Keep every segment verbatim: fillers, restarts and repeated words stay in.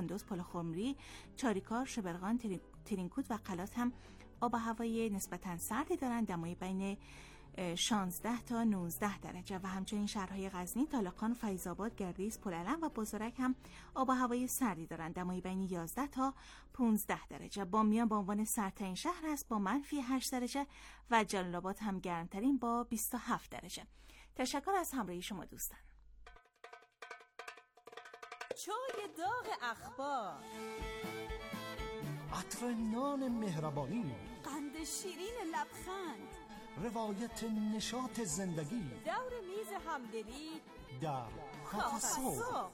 کندوز، پلخمری، چاریکار، شبرغان، ترینکوت و قلات هم آب و هوای نسبتاً سردی دارند، دمای بین شانزده تا نوزده درجه و همچنین شهرهای غزنی، طالقان، فیض‌آباد، گردیز، پلعلم و بزرگ هم آب و هوای سردی دارند، دمای بین یازده تا پانزده درجه. بامیان به عنوان سردترین شهر است با منفی هشت درجه و جلال آباد هم گرمترین با بیست و هفت درجه. تشکر از همراهی شما دوستان. چای داغ اخبار، عطر نان مهربانی، قند شیرین لبخند، روایت نشاط زندگی، دور میز همدلی در کافه صبح.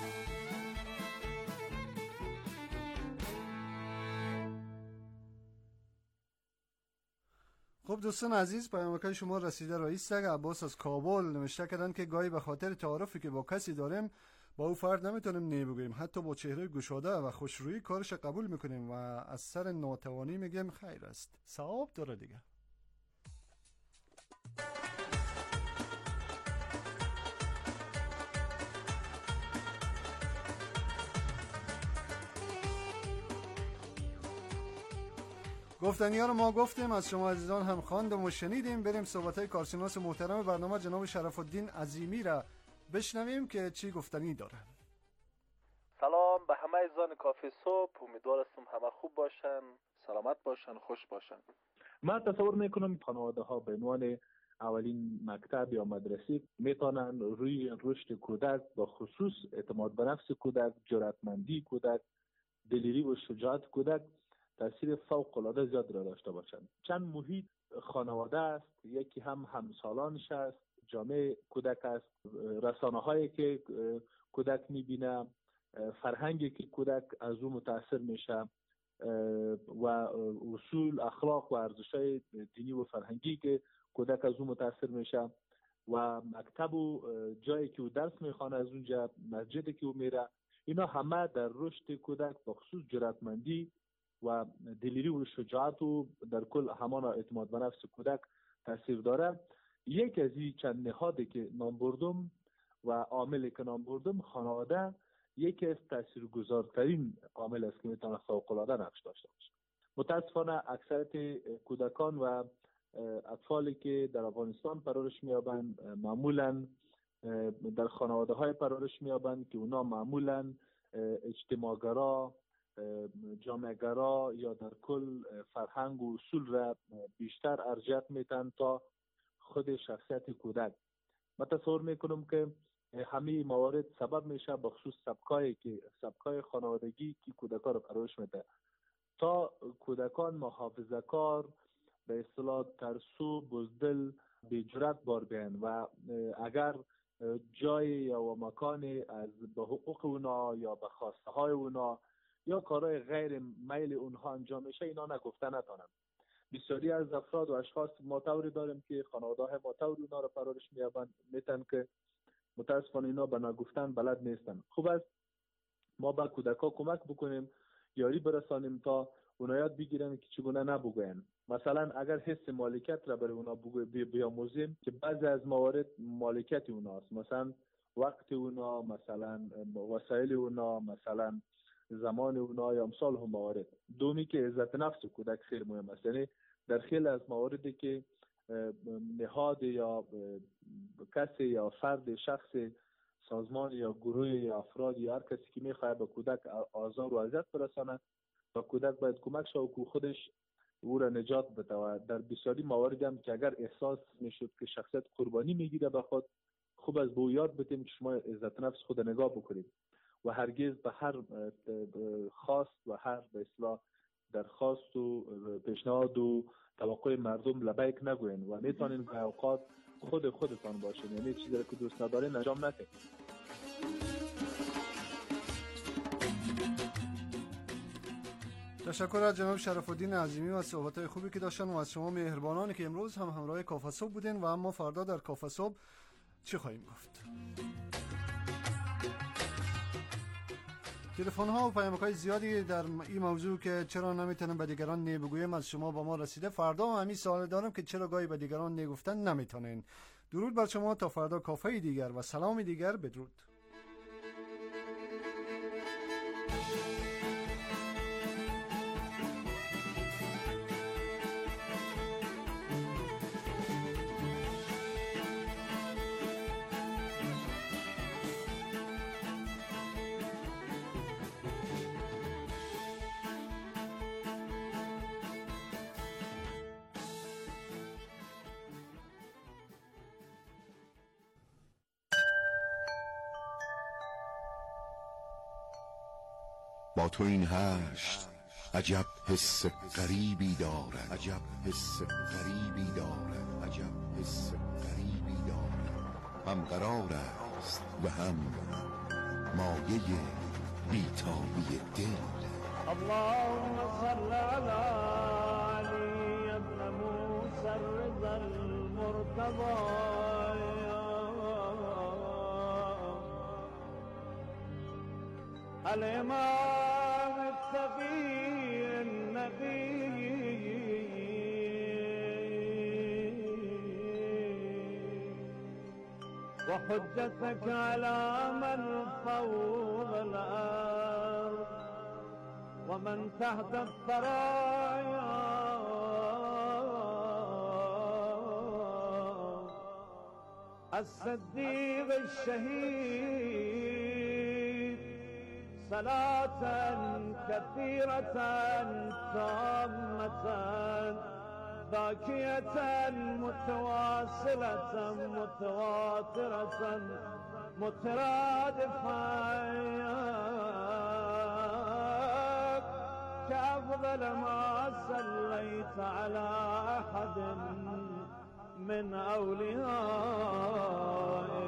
خب دوستان عزیز، پیامکای شما رسیده رئیس سگ عباس از کابل نوشته کردن که گاهی به خاطر تعارفی که با کسی داریم با او فرد نمیتونیم نه بگوییم، حتی با چهره گشاده و خوشرویی کارش قبول میکنیم و از سر ناتوانی میگیم خیر است، ثواب داره دیگه. گفتنی ها رو ما گفتیم، از شما عزیزان هم خواندم و شنیدیم. بریم صحبت‌های کارشناس محترم برنامه جناب شرف الدین عظیمی را بشنویم که چی گفتنی دارن. سلام به همه عزیزان کافه صبح، امیدوار هستم همه خوب باشن، سلامت باشن، خوش باشن. من تصور میکنم خانواده ها به عنوان اولین مکتب یا مدرسه میتونن روی رشد کودک با خصوص اعتماد به نفس کودک، جرأتمندی کودک، دلیری و شجاعت کودک تاثیر فوق العاده زیاد را داشته باشند. چند محیط خانواده است، یکی هم همسالانش است، جامعه کودک است، رسانه هایی که کودک میبینه، فرهنگی که کودک از او متاثر میشه و اصول، اخلاق و ارزش‌های دینی و فرهنگی که کودک از او متاثر میشه و مکتب و جایی که او درس میخوانه، از اونجا مسجدی که او میره، اینا همه در رشد کودک با خصوص جرأتمندی و دلیری و شجاعت و در کل همان اعتماد به نفس کودک تاثیر داره. یک از این چند نهادی که نام بردم و عاملی که نام بردم، خانواده یکی از تاثیرگذارترین عامل است که میتونه فوق العاده نقش داشته باشه. متاسفانه اکثریت کودکان و اطفالی که در افغانستان پرورش میابند معمولا در خانواده های پرورش میابند که اونا معمولا اجتماعگرا، جامعه‌گرا یا در کل فرهنگ و اصول را بیشتر ارجحیت میدن تا خود شخصیت کودک. من تصور میکنم که همه موارد سبب میشه بخصوص سبکایی که سبکای خانوادگی که کودکان رو پرورش میده، تا کودکان محافظه‌کار، به اصطلاح ترسو، بزدل، بی‌جرأت بار بیان و اگر جای یا مکان از به حقوق اونا یا به خواسته های اونا یا کارهای غیر میل اونها انجام میشه، اینا نگفته نتونن. بسیاری از افراد و اشخاص ماتوری داریم که خانواده های ماتوری اونا رو پرورش میابند، میتن که متاسفانه اینا به نگفتن بلد نیستن. خوب است ما به کودکا کمک بکنیم، یاری برسانیم تا اونا یاد بگیرن که چگونه نبگوین. مثلا اگر حس مالکیت را برای اونا بیاموزیم که بعضی از موارد مالکیت اوناست، مثلا وقت اونا، مثلا وسایل اونا، مثلا زمان اونا یا امثال هم موارد. دومی که عزت نفس کودک خیلی مهم است. یعنی در خیلی از مواردی که نهاد یا کسی یا فرد شخص سازمان یا گروه یا افراد یا هر کسی که میخواد به کودک آزار و اذیت برسانه، و کودک باید کمک شود که خودش او را نجات بده. در بسیاری موارد هم که اگر احساس میشد که شخصیت قربانی میگیره به خود، خوب از به او یاد بدیم که شما عزت نفس خود نگاه بکنید و هرگز به هر خواست و هر به اصطلاح درخواست و پیشنهاد و توقع مردم لبیک نگوین و میتونین به اوقات خود خودتان باشین، یعنی چیزی که دوست ندارین انجام ندید. تشکر از جناب شرف الدین عظیمی و صحبت‌های خوبی که داشتن و از شما مهربانانی که امروز هم همراه کافه صبح بودین. و اما فردا در کافه صبح چی خواهیم گفت؟ تلفن ها و پیامک های زیادی در این موضوع که چرا نمیتونم به دیگران نه بگویم از شما با ما رسیده. فردا هم همین سوال دارم که چرا گاهی به دیگران نه گفتن نمیتونین. درود بر شما تا فردا کافه دیگر و سلام دیگر. بدرود. با تو این هشت عجب حس غریبی دارد، عجب حس غریبی دارد، عجب حس غریبی دارد. هم قرار است و هم مایه بیتابی دل. اللهم صل على علي ابن موسى الرضا المرتضى الإمام التقي النبي وحجتك على من فوق الأرض ومن تحت الثرايا الصديق الشهيد صلاة كثيرة تامة باكية متواصلة متواترة مترادفة كأفضل ما صليت على أحد من أوليائك.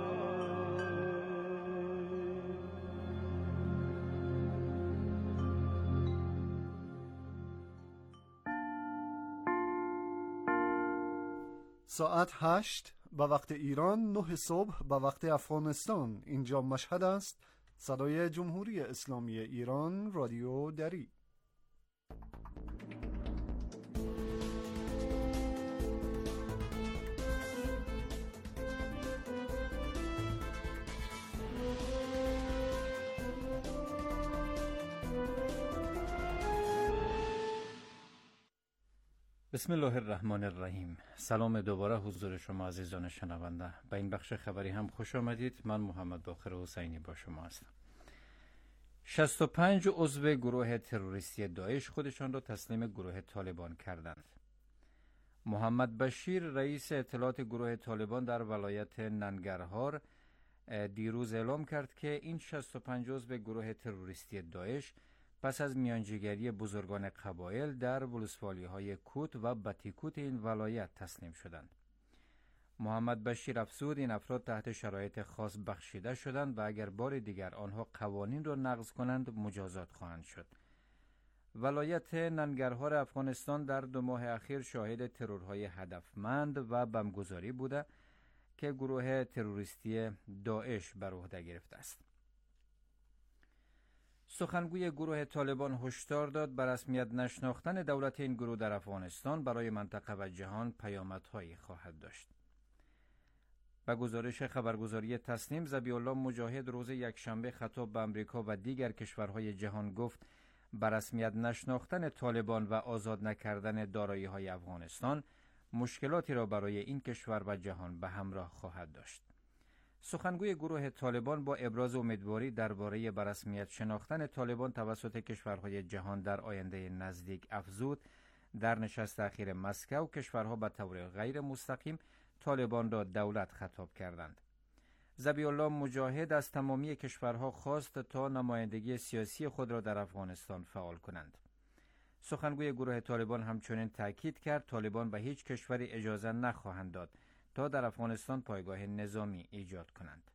ساعت هشت به وقت ایران، نه صبح به وقت افغانستان. اینجا مشهد است. صدای جمهوری اسلامی ایران، رادیو دری. بسم الله الرحمن الرحیم. سلام دوباره حضور شما عزیزان شنونده. به این بخش خبری هم خوش آمدید. من محمد باقر حسینی با شما هستم. شصت و پنج عضو گروه تروریستی داعش خودشان را تسلیم گروه طالبان کردند. محمد بشیر رئیس اطلاعات گروه طالبان در ولایت ننگرهار دیروز اعلام کرد که این شصت و پنج عضو گروه تروریستی داعش پس از میانجیگری بزرگان قبایل در ولسوالی های کوت و بتیکوت این ولایت تسلیم شدند. محمد بشیر افزود این افراد تحت شرایط خاص بخشیده شدند و اگر بار دیگر آنها قوانین را نقض کنند مجازات خواهند شد. ولایت ننگرهار افغانستان در دو ماه اخیر شاهد ترورهای هدفمند و بمبگذاری بوده که گروه تروریستی داعش بر عهده گرفته است. سخنگوی گروه طالبان هشدار داد به رسمیت نشناختن دولت این گروه در افغانستان برای منطقه و جهان پیامدهایی خواهد داشت. به گزارش خبرگزاری تسنیم، ذبیح الله مجاهد روز یکشنبه خطاب به امریکا و دیگر کشورهای جهان گفت به رسمیت نشناختن طالبان و آزاد نکردن دارایی‌های افغانستان مشکلاتی را برای این کشور و جهان به همراه خواهد داشت. سخنگوی گروه طالبان با ابراز امیدواری درباره به رسمیت شناختن طالبان توسط کشورهای جهان در آینده نزدیک افزود در نشست اخیر مسکو کشورها به طور غیر مستقیم طالبان را دولت خطاب کردند. ذبیح الله مجاهد از تمامی کشورها خواست تا نمایندگی سیاسی خود را در افغانستان فعال کنند. سخنگوی گروه طالبان همچنین تاکید کرد طالبان به هیچ کشوری اجازه نخواهند داد تا در افغانستان پایگاه نظامی ایجاد کنند.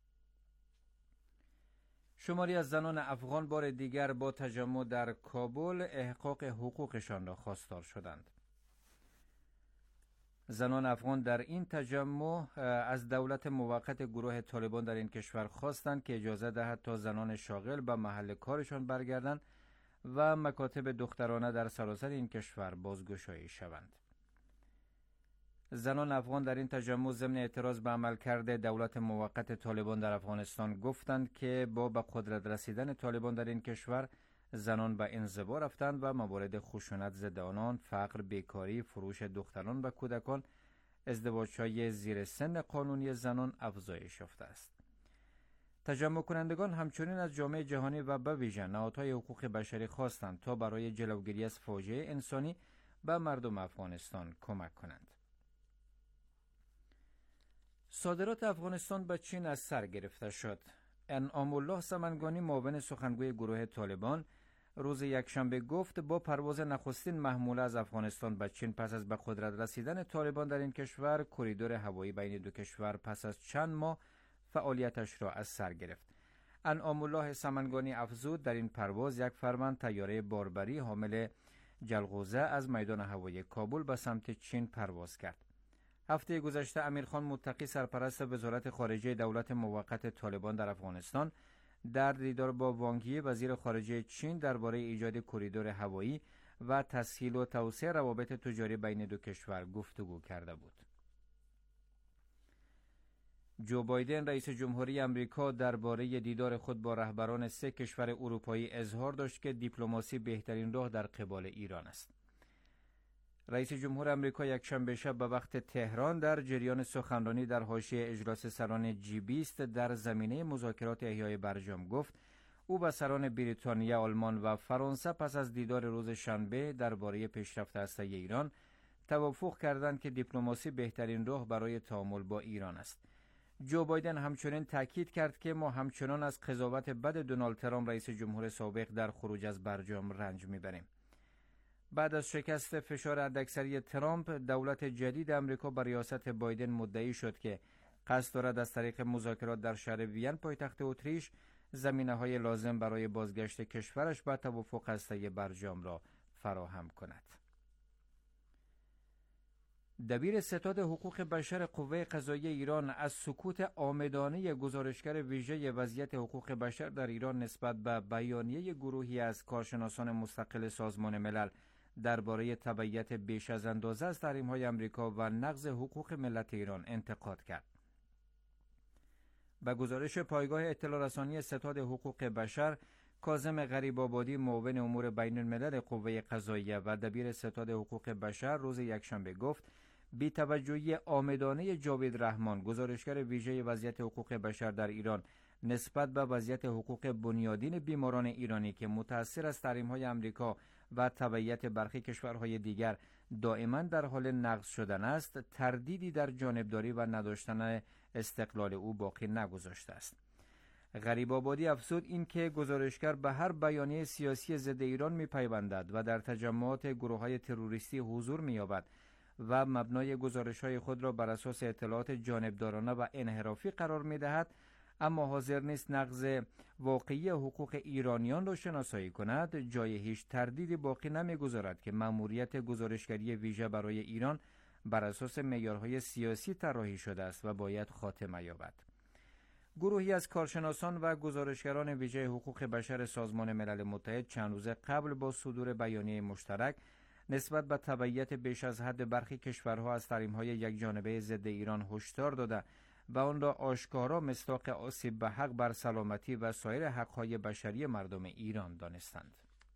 شماری از زنان افغان بار دیگر با تجمع در کابل احقاق حقوقشان را خواستار شدند. زنان افغان در این تجمع از دولت موقت گروه طالبان در این کشور خواستند که اجازه دهد تا زنان شاغل به محل کارشان برگردند و مکاتب دخترانه در سراسر این کشور بازگشایی شوند. زنان افغان در این تجمع ضمن اعتراض به عملکرد دولت موقت طالبان در افغانستان گفتند که با به قدرت رسیدن طالبان در این کشور زنان به انزوا رفتند و موارد خشونت ضد آنان، فقر، بیکاری، فروش دختران و کودکان، ازدواج‌های زیر سن قانونی زنان افزایش یافته است. تجمع کنندگان همچنین از جامعه جهانی و به ویژه نهادهای حقوق بشری خواستند تا برای جلوگیری از فاجعه انسانی به مردم افغانستان کمک کنند. صادرات افغانستان به چین از سر گرفته شد. انعام الله سمنگانی معاون سخنگوی گروه طالبان روز یکشنبه گفت با پرواز نخستین محموله از افغانستان به چین پس از به قدرت رسیدن طالبان در این کشور، کریدور هوایی بین دو کشور پس از چند ماه فعالیتش را از سر گرفت. انعام الله سمنگانی افزود در این پرواز یک فرمان طیاره باربری حامل جلغوزه از میدان هوایی کابل به سمت چین پرواز کرد. هفته گذشته امیرخان متقی سرپرست وزارت خارجه دولت موقت طالبان در افغانستان در دیدار با وانگ یی وزیر خارجه چین درباره ایجاد کریدور هوایی و تسهیل و توسعه روابط تجاری بین دو کشور گفتگو کرده بود. جو بایدن رئیس جمهوری آمریکا درباره دیدار خود با رهبران سه کشور اروپایی اظهار داشت که دیپلماسی بهترین راه در قبال ایران است. رئیس جمهور آمریکا یکشنبه شب به وقت تهران در جریان سخنرانی در حاشیه اجلاس سران جی بیست در زمینه مذاکرات احیای برجام گفت او با سران بریتانیا، آلمان و فرانسه پس از دیدار روز شنبه درباره پیشرفت هسته‌ای ایران توافق کردند که دیپلماسی بهترین راه برای تعامل با ایران است. جو بایدن همچنین تاکید کرد که ما همچنان از قضاوت بد دونالد ترامپ رئیس جمهور سابق در خروج از برجام رنج میبریم. بعد از شکست فشار حداکثری ترامپ، دولت جدید آمریکا با ریاست بایدن مدعی شد که قصد دارد از طریق مذاکرات در شهر وین پایتخت اتریش زمینه‌های لازم برای بازگشت کشورش به توافق هسته‌ای برجام را فراهم کند. دبیر ستاد حقوق بشر قوه قضاییه ایران از سکوت عامدانه گزارشگر ویژه وضعیت حقوق بشر در ایران نسبت به بیانیه گروهی از کارشناسان مستقل سازمان ملل درباره تبعیت بیش از اندازه از تحریم‌های آمریکا و نقض حقوق ملت ایران انتقاد کرد. به گزارش پایگاه اطلاع رسانی ستاد حقوق بشر، کاظم غریب‌آبادی معاون امور بین الملل قوه قضاییه و دبیر ستاد حقوق بشر روز یکشنبه گفت بی توجهی عامدانه جاوید رحمان گزارشگر ویژه وضعیت حقوق بشر در ایران نسبت به وضعیت حقوق بنیادین بیماران ایرانی که متأثر از تحریم‌های آمریکا و تبعیت برخی کشورهای دیگر دائما در حال نقض شدن است، تردیدی در جانبداری و نداشتن استقلال او باقی نگذاشته است. غریب‌آبادی افزود این که گزارشگر به هر بیانیه سیاسی ضد ایران می‌پیوندد و در تجمعات گروه‌های تروریستی حضور می‌یابد و مبنای گزارش‌های خود را بر اساس اطلاعات جانبدارانه و انحرافی قرار می‌دهد، اما حاضر نیست نقض واقعی حقوق ایرانیان را شناسایی کند، جای هیچ تردیدی باقی نمی‌گذارد که مأموریت گزارشگری ویژه برای ایران بر اساس معیارهای سیاسی طراحی شده است و باید خاتمه یابد. گروهی از کارشناسان و گزارشگران ویژه حقوق بشر سازمان ملل متحد چند روز قبل با صدور بیانیه مشترک نسبت به تبعیت بیش از حد برخی کشورها از تحریم‌های یکجانبه ضد ایران هشدار داده و آن را آشکارا مصداق آسیب به حق بر سلامتی و سایر حق‌های بشری مردم ایران دانستند.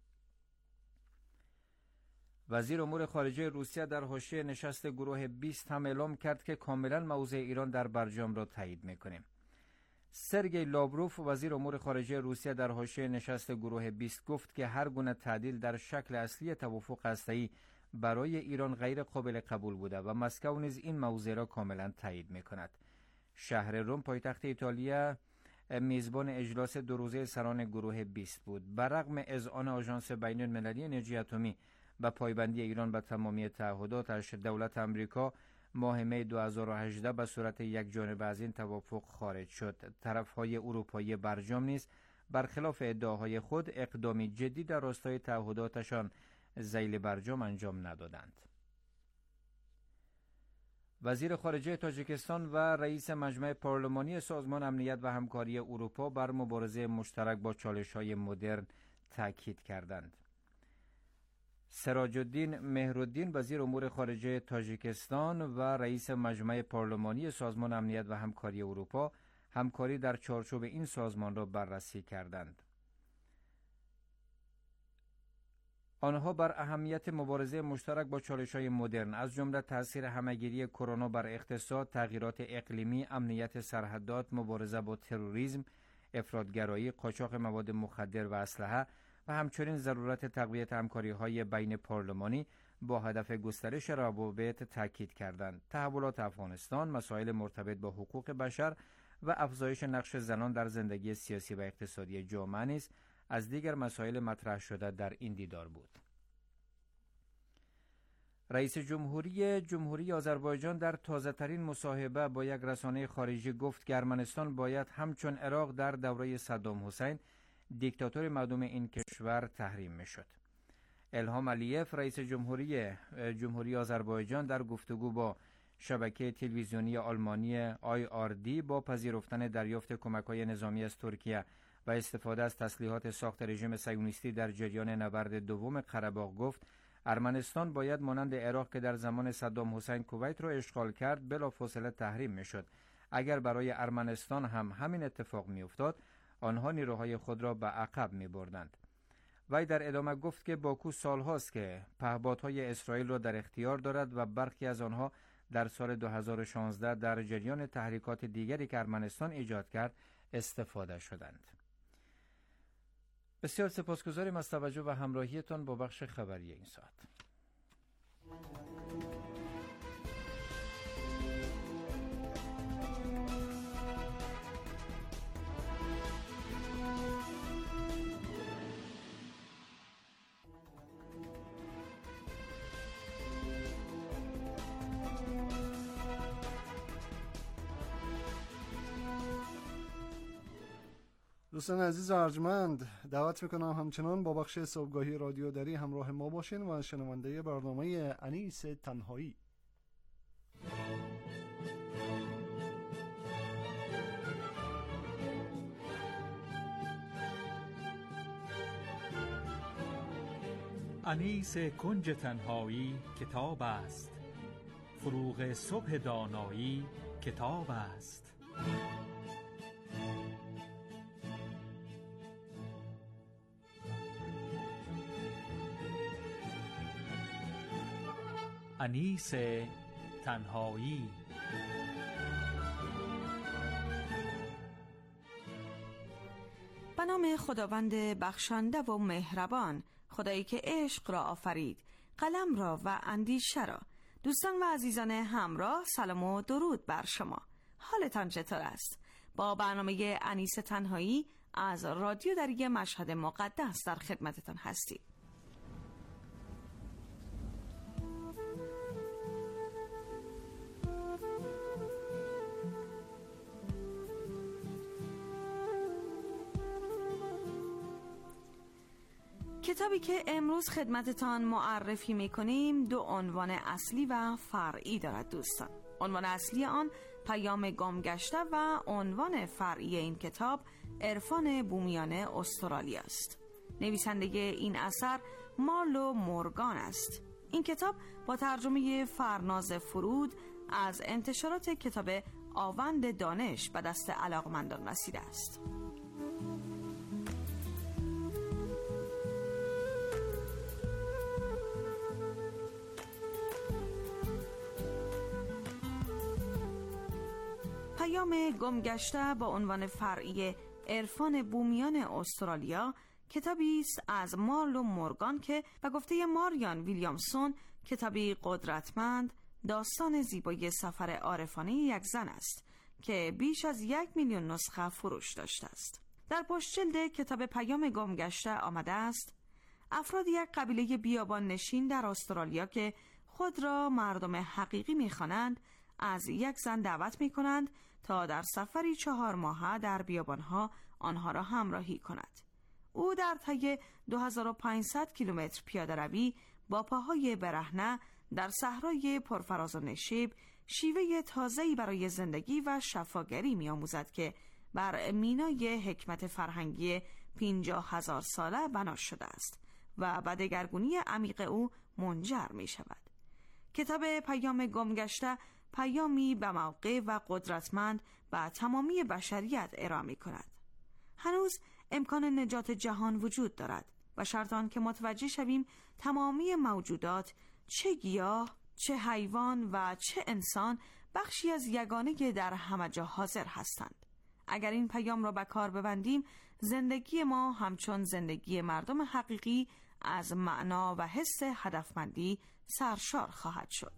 وزیر امور خارجه روسیه در حاشیه نشست گروه بیست هم اعلام کرد که کاملا موضع ایران در برجام را تایید می‌کنیم. سرگئی لاوروف وزیر امور خارجه روسیه در حاشیه نشست گروه بیست گفت که هر گونه تعدیل در شکل اصلی توافق هسته‌ای برای ایران غیر قابل قبول بوده و مسکو نیز این موضوع را کاملا تایید می‌کند. شهر روم پایتخت ایتالیا میزبان اجلاس دو روزه سران گروه بیست بود. برغم اذعان آژانس بین المللی انرژی اتمی به پایبندی ایران به تمامی تعهداتش، دولت آمریکا ماه می دو هزار و هجده به صورت یک جانبه از این توافق خارج شد. طرفهای اروپایی برجام نیز برخلاف ادعاهای خود اقدامی جدی در راستای تعهداتشان ذیل برجام انجام ندادند. وزیر خارجه تاجیکستان و رئیس مجمع پارلمانی سازمان امنیت و همکاری اروپا بر مبارزه مشترک با چالش‌های مدرن تاکید کردند. سراج الدین مهرالدین وزیر امور خارجه تاجیکستان و رئیس مجمع پارلمانی سازمان امنیت و همکاری اروپا همکاری در چارچوب این سازمان را بررسی کردند. آنها بر اهمیت مبارزه مشترک با چالش‌های مدرن از جمله تأثیر همه‌گیری کرونا بر اقتصاد، تغییرات اقلیمی، امنیت سرحدات، مبارزه با تروریسم، افراطگرایی، قاچاق مواد مخدر و اسلحه و همچنین ضرورت تقویت همکاری‌های بین پارلمانی با هدف گسترش روابط تاکید کردند. تحولات افغانستان، مسائل مرتبط با حقوق بشر و افزایش نقش زنان در زندگی سیاسی و اقتصادی جامعه نیز از دیگر مسائل مطرح شده در این دیدار بود. رئیس جمهوری جمهوری آذربایجان در تازه‌ترین مصاحبه با یک رسانه خارجی گفت که ارمنستان باید همچون عراق در دوره صدام حسین دیکتاتور مردم این کشور تحریم میشد. الهام علیف رئیس جمهوری جمهوری آذربایجان در گفتگو با شبکه تلویزیونی آلمانی آی آر دی با پذیرفتن دریافت کمک‌های نظامی از ترکیه و استفاده از تسلیحات ساخت رژیم صهیونیستی در جریان نبرد دوم قره‌باغ گفت ارمنستان باید مانند عراق که در زمان صدام حسین کویت را اشغال کرد بلافاصله تحریم میشد. اگر برای ارمنستان هم همین اتفاق میافتاد آنها نیروهای خود را به عقب میبردند. وی در ادامه گفت که باکو سالهاست که پهپادهای اسرائیل را در اختیار دارد و برخی از آنها در سال دو هزار و شانزده در جریان تحریکات دیگری که ارمنستان ایجاد کرد استفاده شدند. بسیار سپاسگزاریم از توجه و همراهیتان با بخش خبری این ساعت. دوستان عزیز و ارجمند، دعوت میکنم همچنان با بخش صبحگاهی رادیو دری همراه ما باشین و شنونده برنامه انیس تنهایی. انیس کنج تنهایی کتاب است، فروغ صبح دانایی کتاب است. انیس تنهایی. به نام خداوند بخشنده و مهربان، خدایی که عشق را آفرید، قلم را و اندیشه را. دوستان و عزیزان همراه، سلام و درود بر شما. حالتان چطور است؟ با برنامه انیس تنهایی از رادیو دری مشهد مقدس در خدمتتان هستیم. کتابی که امروز خدمتتان معرفی می‌کنیم دو عنوان اصلی و فرعی دارد دوستان. عنوان اصلی آن پیام گمگشته و عنوان فرعی این کتاب عرفان بومیان استرالیا است. نویسنده این اثر مارلو مورگان است. این کتاب با ترجمه فرناز فرود از انتشارات کتاب آوند دانش به دست علاقمندان رسیده است. پیام گمگشته با عنوان فرعی عرفان بومیان استرالیا کتابی است از مارلو مورگان که به گفته ماریان ویلیامسون کتابی قدرتمند، داستان زیبای سفر عارفانه یک زن است که بیش از یک میلیون نسخه فروش داشته است. در پشت جلد کتاب پیام گمگشته آمده است: افراد یک قبیله بیابان نشین در استرالیا که خود را مردم حقیقی می‌خوانند از یک زن دعوت می‌کنند تا در سفری چهار ماهه در بیابانها آنها را همراهی کند. او در طی دو هزار و پانصد کیلومتر پیاده روی با پاهای برهنه در صحرای پرفراز و نشیب شیوه تازه‌ای برای زندگی و شفاگری می‌آموزد که بر مینای حکمت فرهنگی پنجاه هزار ساله بنا شده است و به دگرگونی عمیق او منجر می‌شود. کتاب پیام گمگشته پیامی به موقع و قدرتمند به تمامی بشریت ارائه می‌کند. هنوز امکان نجات جهان وجود دارد و شرط آن که متوجه شویم تمامی موجودات، چه گیاه، چه حیوان و چه انسان، بخشی از یگانه در همه جا حاضر هستند. اگر این پیام را به کار ببندیم، زندگی ما همچون زندگی مردم حقیقی از معنا و حس هدفمندی سرشار خواهد شد.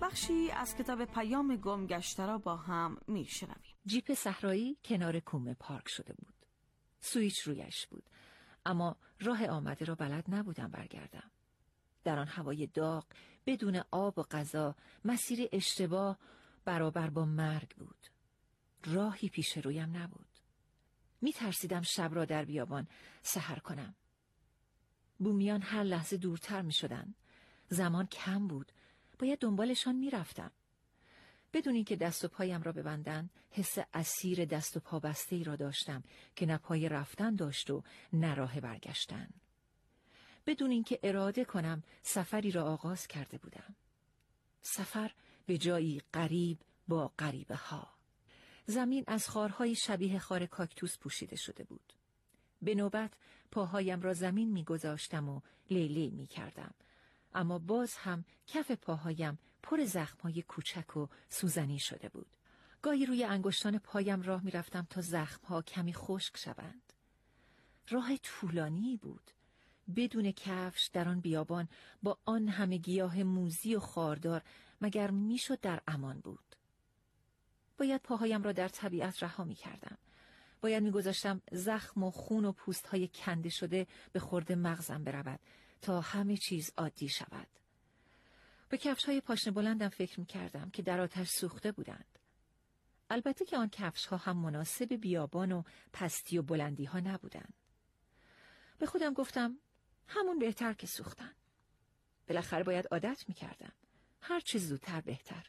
بخشی از کتاب پیام گم گشته را با هم میشنویم. جیپ صحرایی کنار کومه پارک شده بود. سویچ رویش بود، اما راه آمده را بلد نبودم برگردم. در آن هوای داغ بدون آب و غذا مسیر اشتباه برابر با مرگ بود. راهی پیش رویم نبود. می ترسیدم شب را در بیابان سحر کنم. بومیان هر لحظه دورتر می شدن. زمان کم بود. باید دنبالشان می رفتم. بدون اینکه دست و پایم را ببندن، حس اسیر دست و پا بسته ای را داشتم که نه پای رفتن داشت و نه راه برگشتن. بدون اینکه اراده کنم سفری را آغاز کرده بودم. سفر به جایی غریب با غریبه ها. زمین از خارهای شبیه خار کاکتوس پوشیده شده بود. به نوبت پاهایم را زمین می گذاشتم و لیلی می کردم. اما باز هم کف پاهایم پر زخمهای کوچک و سوزنی شده بود. گاهی روی انگشتان پایم راه می رفتم تا زخمها کمی خشک شوند. راه طولانی بود. بدون کفش در آن بیابان با آن همه گیاه موزی و خاردار مگر می شد در امان بود. باید پاهایم را در طبیعت رها می کردم. باید می گذاشتم زخم و خون و پوست های کنده شده به خورد مغزم برود تا همه چیز عادی شود. به کفش های پاشنه بلندم فکر می کردم که در آتش سوخته بودند. البته که آن کفش ها هم مناسب بیابان و پستی و بلندی ها نبودند. به خودم گفتم همون بهتر که سوختن. بالاخره باید عادت می کردم. هر چیز زودتر بهتر.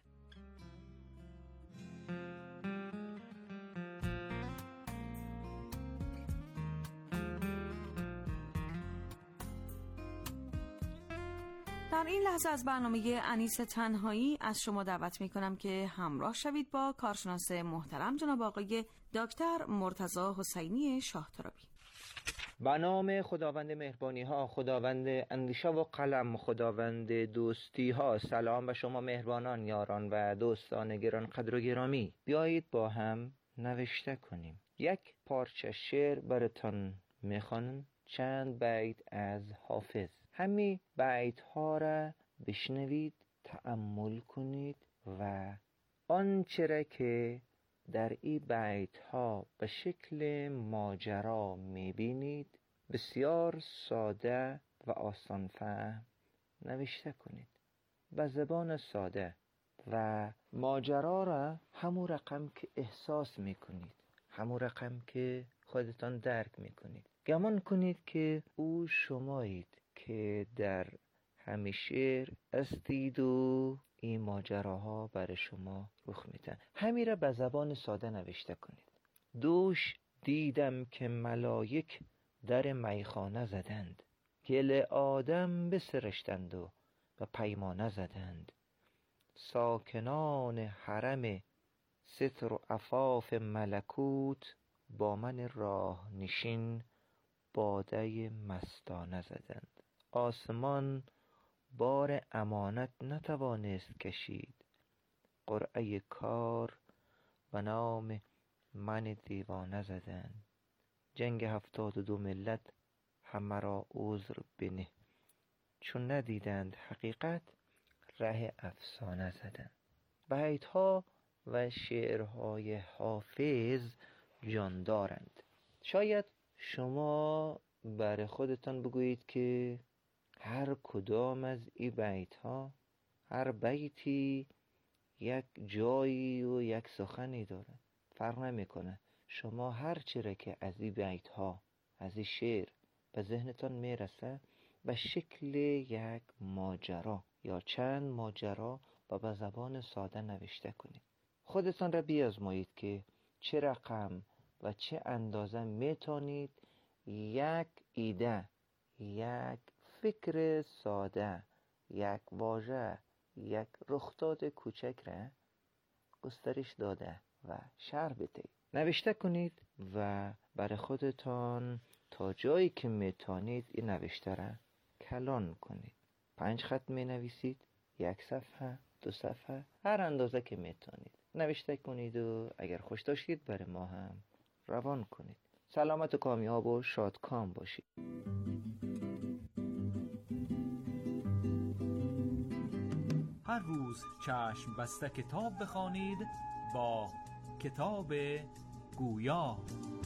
در این لحظه از برنامه انیس تنهایی از شما دعوت می کنم که همراه شوید با کارشناس محترم جناب آقای دکتر مرتضی حسینی شاهترابی. به نام خداوند مهربانی ها، خداوند اندیشه و قلم، خداوند دوستی ها. سلام به شما مهربانان، یاران و دوستان گران قدر و گرامی. بیایید با هم نوشته کنیم. یک پارچه شعر براتان میخوانم، چند بیت از حافظ. همین بیت ها را بشنوید، تأمل کنید و آنچه را که در این بیت ها به شکل ماجرا میبینید بسیار ساده و آسان فهم نوشته کنید، به زبان ساده، و ماجرا را همون رقم که احساس میکنید، همون رقم که خودتان درک میکنید. گمان کنید که او شمایید که در همه شعر استید و این ماجراها برای شما رخ میدن. همین را به زبان ساده نوشته کنید. دوش دیدم که ملائک در میخانه زدند، گل آدم بسرشتند و به پیمانه زدند. ساکنان حرم ستر و عفاف ملکوت با من راه نشین باده مستانه زدند. آسمان بار امانت نتوانست کشید، قرعه کار به نام من دیوانه زدند. جنگ هفتاد و دو ملت همه را عذر بنه، چون ندیدند حقیقت ره افسانه زدند. بیت ها و شعرهای حافظ جان دارند. شاید شما برای خودتان بگویید که هر کدام از این بیت ها، هر بیتی یک جایی و یک سخنی داره، فرق نمیکنه. شما هر چیره که از این بیت ها، از این شعر به ذهنتان میرسه به شکل یک ماجرا یا چند ماجرا و به زبان ساده نوشته کنید. خودتان را بیازمایید که چه رقم و چه اندازه میتونید یک ایده، یک فکر ساده، یک واژه، یک رخداد کوچک را گسترش داده و شرح بدهید. نوشته کنید و برای خودتان تا جایی که میتونید این نوشته را کلان کنید. پنج خط می نویسید، یک صفحه، دو صفحه، هر اندازه که میتونید نوشته کنید و اگر خوش داشتید برای ما هم روان کنید. سلامت و کامیاب و شادکام باشید. هر روز چشم بسته کتاب بخوانید با کتاب گویا.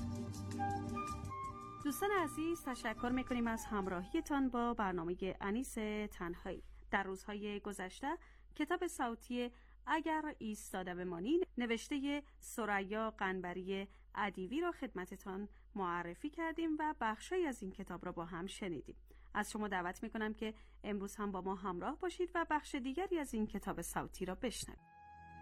دوستان عزیز، تشکر میکنیم از همراهیتان با برنامه انیس تنهایی. در روزهای گذشته کتاب صوتی اگر ایستاده بمانی نوشته ثریا قنبری ادیبی را خدمتتان معرفی کردیم و بخشی از این کتاب را با هم شنیدیم. از شما دعوت میکنم که امروز هم با ما همراه باشید و بخش دیگری از این کتاب صوتی را بشنوید.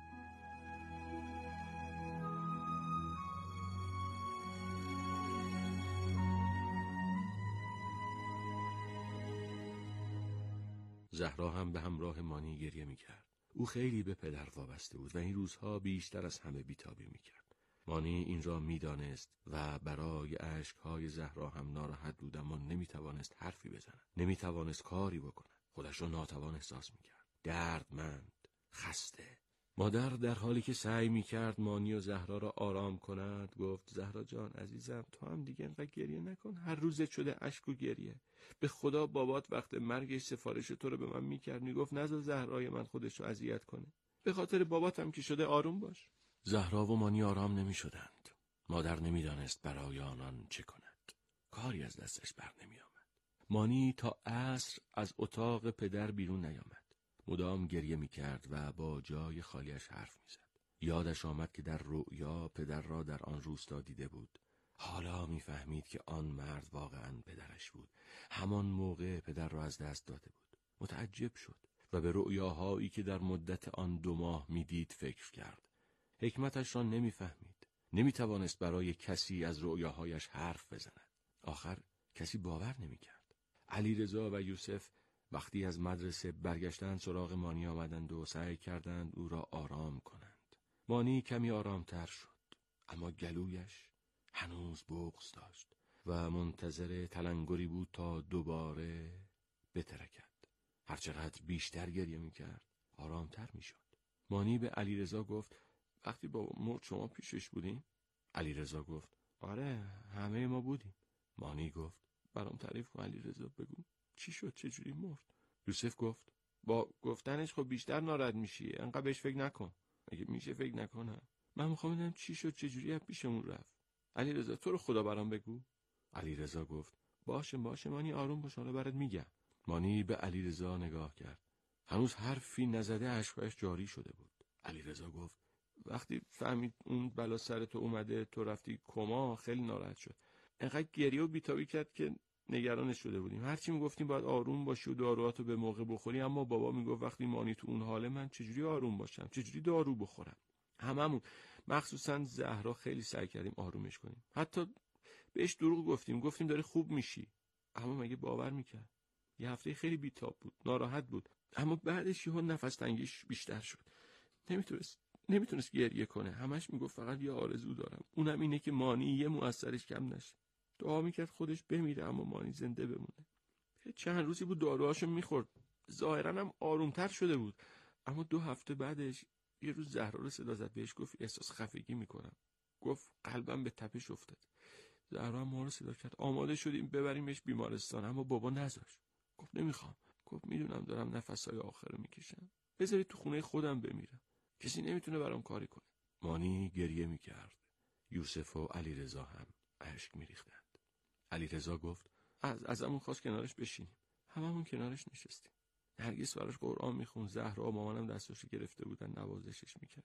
زهرا هم به همراه مانی گریه میکرد. او خیلی به پدر وابسته بود و این روزها بیشتر از همه بیتابی میکرد. مانی این را میدانست و برای اشکهای زهرا هم ناراحت بود، اما نمیتوانست حرفی بزند، نمیتوانست کاری بکند. خودش را ناتوان احساس میکرد، دردمند، خسته. مادر در حالی که سعی میکرد مانی و زهرا را آرام کند گفت: زهرا جان عزیزم، تو هم دیگه انقدر گریه نکن. هر روزت شده اشک و گریه. به خدا بابات وقت مرگش سفارش تو رو به من میکرد، میگفت نذار زهرای من خودش رو اذیت کنه. به خاطر بابات هم که شده آروم باش. زهرا و مانی آرام نمیشدند. مادر نمیدانست برای آنان چه کند. کاری از دستش بر نمیآمد. مانی تا عصر از اتاق پدر بیرون نیامد. مدام گریه میکرد و با جای خالیش حرف میزد. یادش آمد که در رؤیا پدر را در آن روستا دیده بود. حالا میفهمید که آن مرد واقعا پدرش بود. همان موقع پدر را از دست داده بود. متعجب شد و به رؤیاهایی که در مدت آن دو ماه میدید فکر کرد. حکمتش را نمیفهمید. نمیتوانست برای کسی از رؤیاهایش حرف بزند. آخر کسی باور نمیکرد. علیرضا و یوسف وقتی از مدرسه برگشتند سراغ مانی آمدند و سعی کردند او را آرام کنند. مانی کمی آرامتر شد، اما گلویش هنوز بغض داشت و منتظر تلنگری بود تا دوباره بترکد. هرچقدر بیشتر گریه میکرد آرامتر میشد. مانی به علیرضا گفت: وقتی بابا مرد شما پیشش بودین؟ علیرضا گفت: آره، همه ما بودیم. مانی گفت: برام تعریف کن علیرضا، بگو چی شد، چه جوری مرد؟ یوسف گفت: با گفتنش خب بیشتر ناراحت میشی، انقدر بهش فکر نکن. اگه میشه فکر نکنم. من میخوام بدونم چی شد، چه جوری از پیشمون رفت. علیرضا تو رو خدا برام بگو. علیرضا گفت: باشه باشه مانی، آروم باش، حالا برات میگم. مانی به علیرضا نگاه کرد. هنوز حرفی نزده اشکش جاری شده بود. علیرضا گفت: وقتی فهمید اون بلا سر تو اومده، تو رفتی کما، خیلی ناراحت شد. انقدر گریه و بیتابی کرد که نگرانش شده بودیم. هرچی میگفتیم باید آروم باشی و داروهاتو به موقع بخوری، اما بابا میگفت وقتی مانی تو اون حاله من چجوری آروم باشم، چجوری دارو بخورم. هممون، مخصوصا زهرا، خیلی سعی کردیم آرومش کنیم. حتی بهش دروغ گفتیم، گفتیم داره خوب میشی، اما مگه باور میکرد؟ یه هفته خیلی بیتاب بود، ناراحت بود، اما بعدش یهو نفس تنگیش بیشتر شد. نمیتونست نمیتونست گریه کنه. همش میگفت فقط یه آرزو دارم، اونم اینه که مانی یه مو از سرش کم نشه. دعا میکرد خودش بمیره اما مانی زنده بمونه. چند روزی بود داروهاشو میخورد، ظاهرا هم آرومتر شده بود، اما دو هفته بعدش یه روز زهرا رو صدا زد، بهش گفت احساس خفگی میکنم. گفت قلبم به تپش افتاد. زهرا هم ما رو صدا کرد، آماده شدیم ببریمش بیمارستان، اما بابا نذاشت. گفت نمیخوام. گفت میدونم دارم نفسهای آخر رو میکشم، بذارید تو خونه خودم بمیرم، کسی نمیتونه برام کاری کنه. مانی گریه میکرد. یوسف و علیرضا هم اشک میریختند. علیرضا گفت: از ازمون خواست کنارش بشینیم. هممون کنارش نشستیم. نرگس براش قرآن میخون، زهرا و مامانم دستاشو گرفته بودن نوازشش میکرد.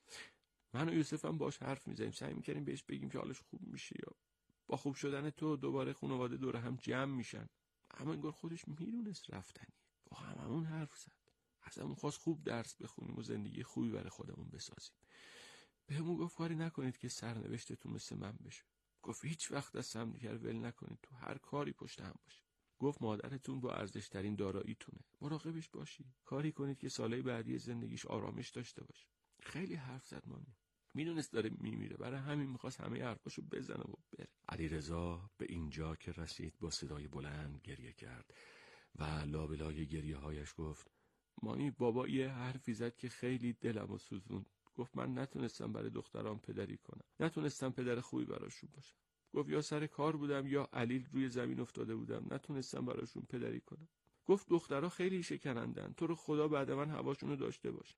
من و یوسف هم باش حرف میزنیم، سعی میکردیم بهش بگیم که حالش خوب میشه یا با خوب شدن تو دوباره خانواده دور هم جمع میشن. اما انگار خودش میدونست رفتنیه. با هممون حرف زد. ازمون خواست خوب درس بخونیم و زندگی خوبی برای خودمون بسازیم. بهمون گفت کاری نکنید که سرنوشتتون مثل من بشه. گفت هیچ وقت از همدیگر ول نکنید، تو هر کاری پشت هم باشید. گفت مادرتون با ارزشترین داراییتونه، مراقبش باشید. کاری کنید که سالهای بعدی زندگیش آرامش داشته باشه. خیلی حرف زد مانی. میدونست داره میمیره، برای همین میخواست همه حرفاشو بزنه و بره. علیرضا به اینجا که رسید با صدای بلند گریه کرد و لابلای گریه هایش گفت: مانی بابا یه حرفی زد که خیلی دلمو سوزوند. گفت من نتونستم برای دخترام پدری کنم، نتونستم پدر خوبی براشون باشم. گفت یا سر کار بودم یا علیل روی زمین افتاده بودم، نتونستم براشون پدری کنم. گفت دخترها خیلی شکنندن، تو رو خدا بعد من هواشونو داشته باش.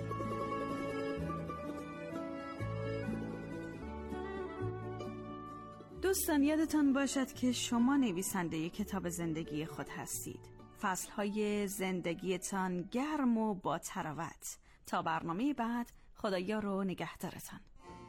دوستان یادتان باشد که شما نویسنده کتاب زندگی خود هستید. فصلهای زندگیتان گرم و با تراوت. تا برنامه بعد، خدایا رو نگهدارتان.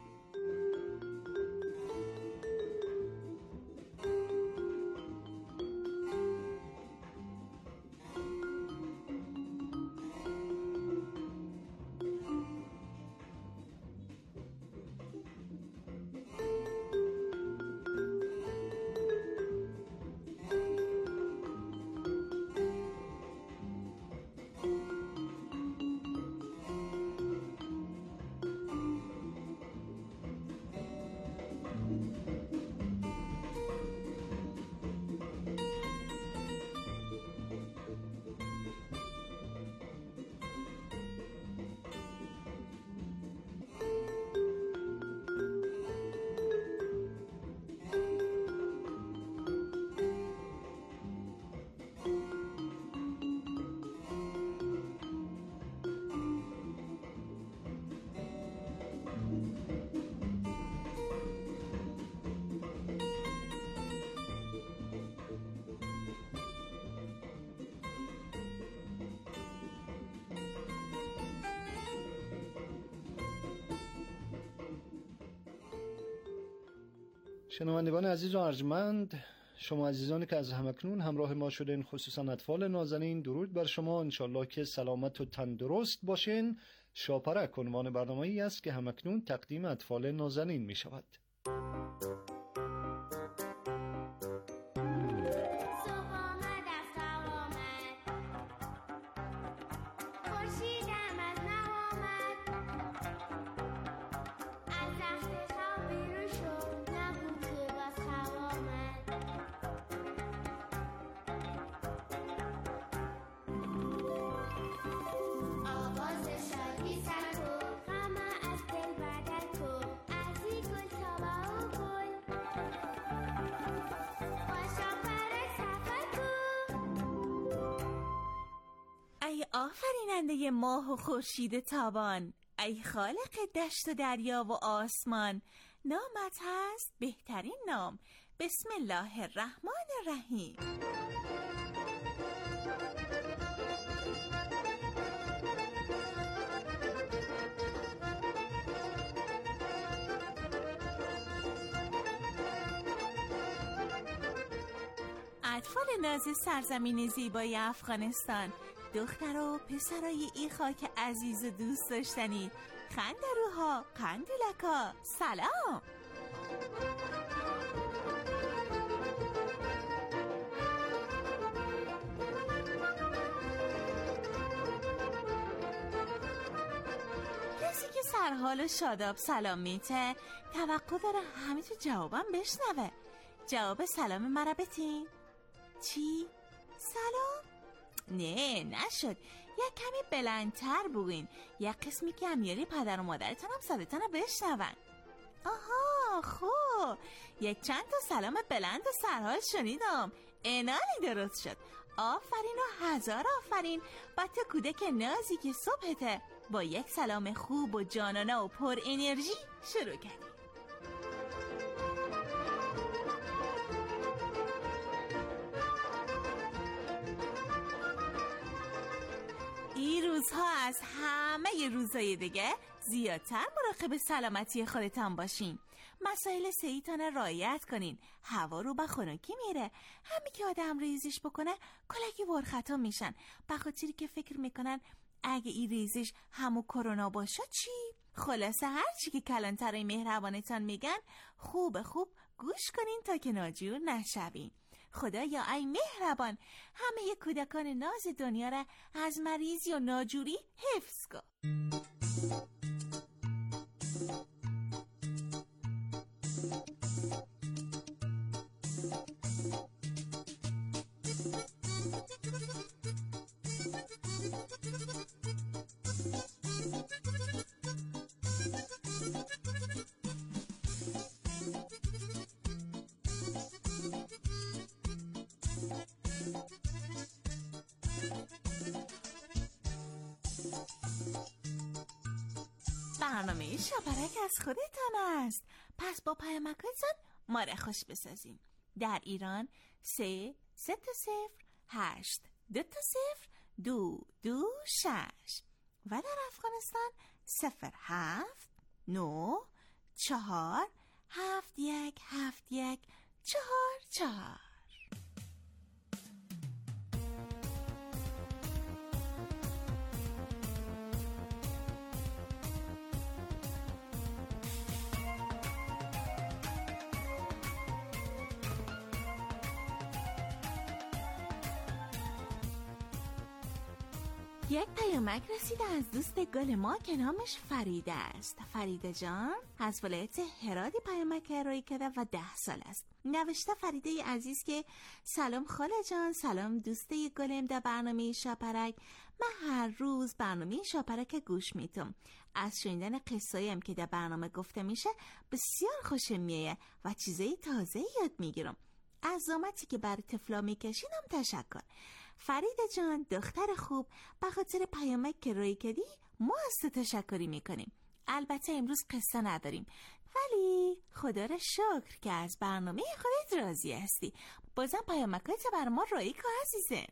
شنوندگان عزیز و ارجمند، شما عزیزانی که از همکنون همراه ما شدین، خصوصا اطفال نازنین، درود بر شما. انشالله که سلامت و تندرست باشین. شاپرک عنوان برنامه‌ای است که همکنون تقدیم اطفال نازنین می شود. ای آفریننده ماه و خورشید تابان، ای خالق دشت و دریا و آسمان، نامت هست بهترین نام، بسم الله الرحمن الرحیم. اطفال نازی سرزمین زیبای افغانستان، دختر و پسرای ای خاک عزیز و دوست داشتنی، خندروها، قندیلکا، سلام. کسی که سرحال و شاداب سلام میته توقع داره همه تو جوابم بشنوه. جواب سلام مرا بتین؟ چی؟ سلام؟ نه نشد، یک کمی بلندتر بگوین، یک قسمی که امیالی پدر و مادرتان هم صداتان رو بشنون. آها خوب، یک چند تا سلام بلند و سرحال شنیدم، انالی درست شد. آفرین و هزار آفرین. با تو کودک نازی که صبحته با یک سلام خوب و جانانه و پر انرژی شروع کردیم. این روزها از همه روزهای دیگه زیادتر مراقب سلامتی خودتان باشین. مسائل صحیتان رعایت کنین. هوا رو به خنکی میره، همین که آدم ریزش بکنه کلکی ورخطا میشن، به خاطری که فکر میکنن اگه این ریزش همو کرونا باشه چی؟ خلاصه هر چی که کلانترای مهربانتان میگن خوب خوب گوش کنین تا که ناجور نشوین. خدایا ای مهربان، همه کودکان ناز دنیا را از مریضی و ناجوری حفظ کن. برنامه شاپرک از خودتان است. پس با پیامک‌هایتان ما را خوش بسازین. در ایران سه سه تا صفر هشت دو تا صفر دو دو شش و در افغانستان صفر هفت نو چهار هفت یک هفت یک چهار چهار. یک پیامک رسیده از دوست گل ما که نامش فریده است. فریده جان از ولایت هرات پیامک ارائه کرده و ده سال است. نوشته فریده عزیز که سلام خاله جان، سلام دوسته گلم در برنامه شاپرک. من هر روز برنامه شاپرک گوش میتم. از شنیدن قصه‌ایم که در برنامه گفته میشه بسیار خوشم میاد و چیزای تازه یاد میگیرم. از زحمتی که برای طفلا میکشیدم تشکر. فریده جان دختر خوب، به خاطر پیامک که روی کردی ما از تو تشکری میکنیم. البته امروز قصه نداریم ولی خدا را شکر که از برنامه خودت راضی هستی. بازم پیامکات بر ما روی که عزیزه.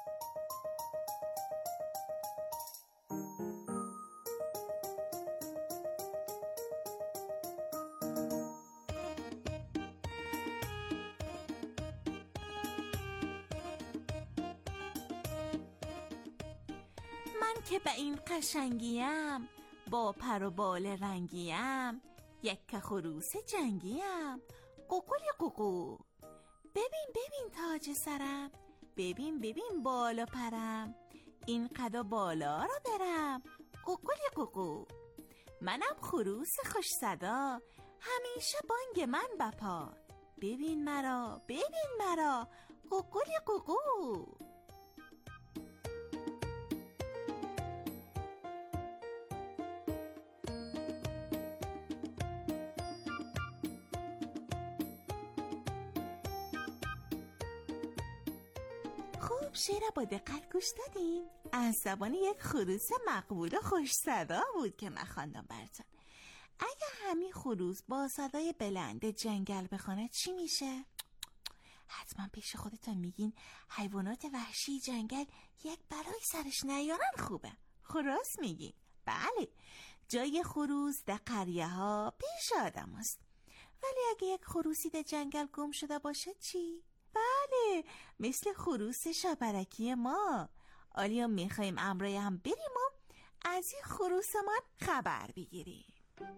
من که به این قشنگیم، با پر و بال رنگیم، یک خروس جنگیم، قوقلی قوقو. ببین ببین تاج سرم، ببین ببین بالا پرم، این قد و بالا رو برم، قوقلی قوقو. منم خروس خوش صدا، همیشه بانگ من بپا. ببین مرا ببین مرا، قوقلی قوقو. خوب شعر با دقت گوش دادین؟ از زبان یک خروس مقبول و خوش صدا بود که من خواندم براتون. اگه همین خروس با صدای بلند جنگل بخونه چی میشه؟ حتما پیش خودتون میگین حیوانات وحشی جنگل یک بلای سرش نیارن خوبه. خروس میگین؟ بله، جای خروس در قریه ها پیش آدم است. ولی اگه یک خروسی در جنگل گم شده باشه چی؟ بله، مثل خروس شاپرکی ما. آلیا میخوایم امرای هم بریم و از این خروسمان خبر بگیریم.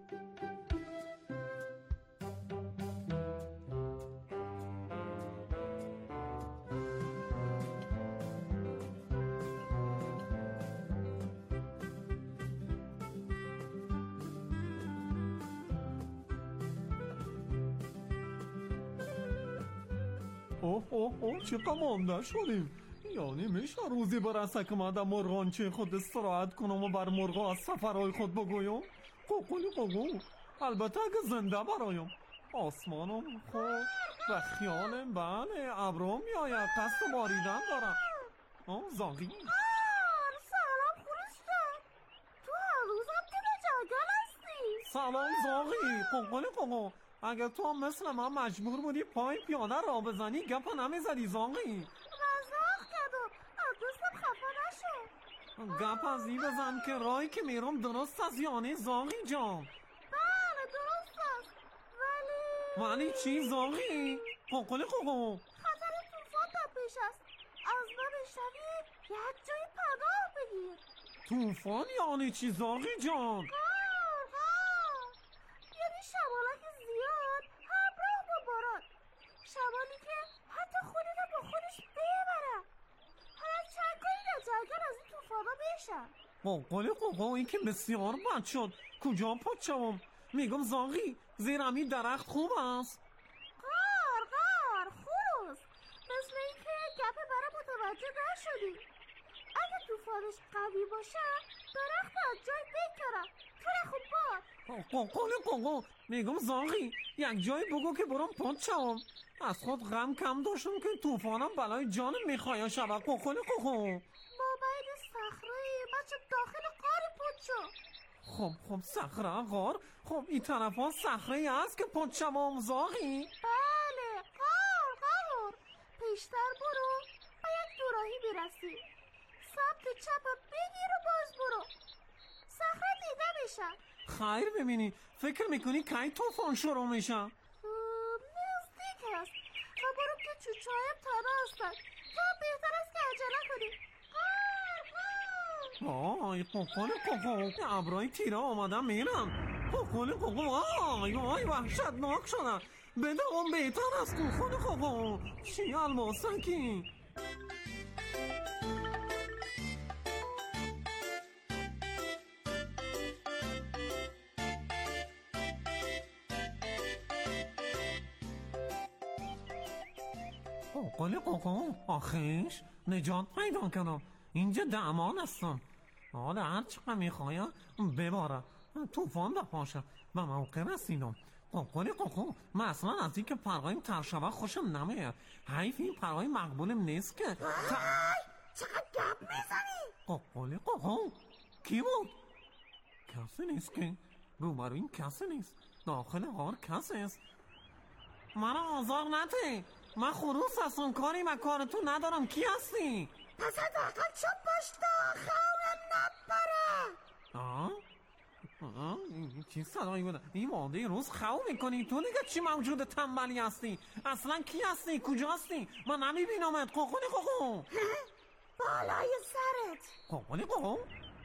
اوه اوه اوه چقدر مانده شدیم. یعنی میشه روزی برسه که من در مرغانچه خود استراحت کنم و بر مرغا از سفرهای خود بگویم؟ قوقلی قوقو. البته اگه زنده برایم. آسمانم خود و خیالم بله ابرام میآید، قصد باریدن دارم. آه زاغی سلام خروس جان، تو هر روزم که به جنگل هستی؟ سلام زاغی. قوقلی قوقو، اگه تو هم مثل من مجبور بودی پای پیاده را بزنی گپا نمیزدی زاغی. مزاق کردم، از دوستم خفه نشو. گپ از این بزن که راهی که میرم درست است یعنی زاغی جان؟ بله درست است، ولی ولی چی زاغی؟ قوقلی قوقو، خطر طوفان در پیش است. از من بشنوی یک جای پناه بگیر. طوفان یعنی چی زاغی جان؟ غار غار، یعنی شمالک زیاد همراه با باران، شمالی که حتی خودی رو با خودش ببرن. حالا چند کاری در جنگل از این طوفانا بشن. قوقلی قوقو، این که بسیار بد شد. کجا پاچ شوم؟ میگم زاغی زیر همین درخت خوب است. غار غار خروس، مثل این که گپ برای متوجه نشدی. اگه طوفانش قوی باشه درخت از جای بکنم. تو خوب باد. قوقلی قوقو، میگم زاغی یک جایی بگو که برام پاچ شوم. از خود غم کم داشتم که طوفانم بلای جانم میخواه شود. قوقلی قوقو، ما باید صخره بچه داخل قار پاچ شو. خب خب صخره غار، خب این طرف ها صخره هست که پاچم آمزاقی؟ بله غار غار، پیشتر برو و یک دوراهی برسی، سمت چپ بگیر و باز برو، صخره دیده میشه. خیر ببینی، فکر میکنی کی طوفان شروع میشه؟ نزدیک است و برو که چوچایم تنها هستن، تو بهتر است که عجله کنی. آی قوقل قوقل، ابرای تیره آمدن میرن. قوقل قوقل، آی آی وحشتناک شدن. بده اون بهتر است قوقل قوقل. چی الماسکی؟ قوقل قوقل، آخیش نجات پیدا کردم. اینجا دامان هستم. حالا هر چقدر میخوایم بباره طوفان بپاشه و موقع رسیدم. قوقل قوقل، من اصلا از این که پروایم ترشبه خوشم نمیاد. حیف این پروای مقبولم نیست که تا... چقدر گپ میزنی؟ قوقل قوقل، کی بود؟ کسی نیست که روبرو این کسی نیست. داخل غار کسی است. من آزار نده، من خروس هستم، کاری و کارتون ندارم. کی هستی؟ پس حداقل چوب باش تا خونم نپره. آه؟ آه؟ این چی صدایی بوده؟ این واده روز خو میکنی؟ تو دیگه چی موجود تنبلی هستی؟ اصلا کی هستی؟ کجا هستی؟ من نمیبینمت. قوقل قوقل، بالای سرت. قوقل قوقل،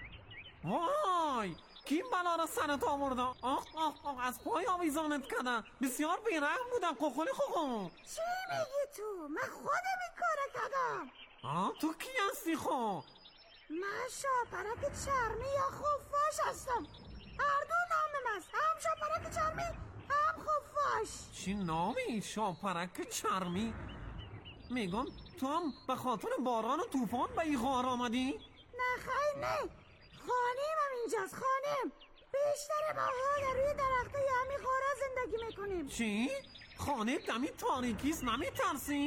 وای کی بلا را سرت آورده؟ آخ آخ آخ، از پای آویزانت کردن. بسیار بیرحم بودن. قوقل قوقل، چی میگی تو؟ من خودم این کار کردم. آه تو کی هستی خب؟ من شاپرک چرمی یا خفاش هستم. هر دو نامم است، هم شاپرک چرمی هم خفاش. چی نامی؟ شاپرک چرمی؟ میگم تو هم به خاطر باران و طوفان به این غار آمدی؟ نه خیر نه، خانیم هم اینجاست. خانیم بیشتر ماها در روی درخت همین غاره زندگی میکنیم. چی؟ خانه دمی تاریکیست، نمیترسی؟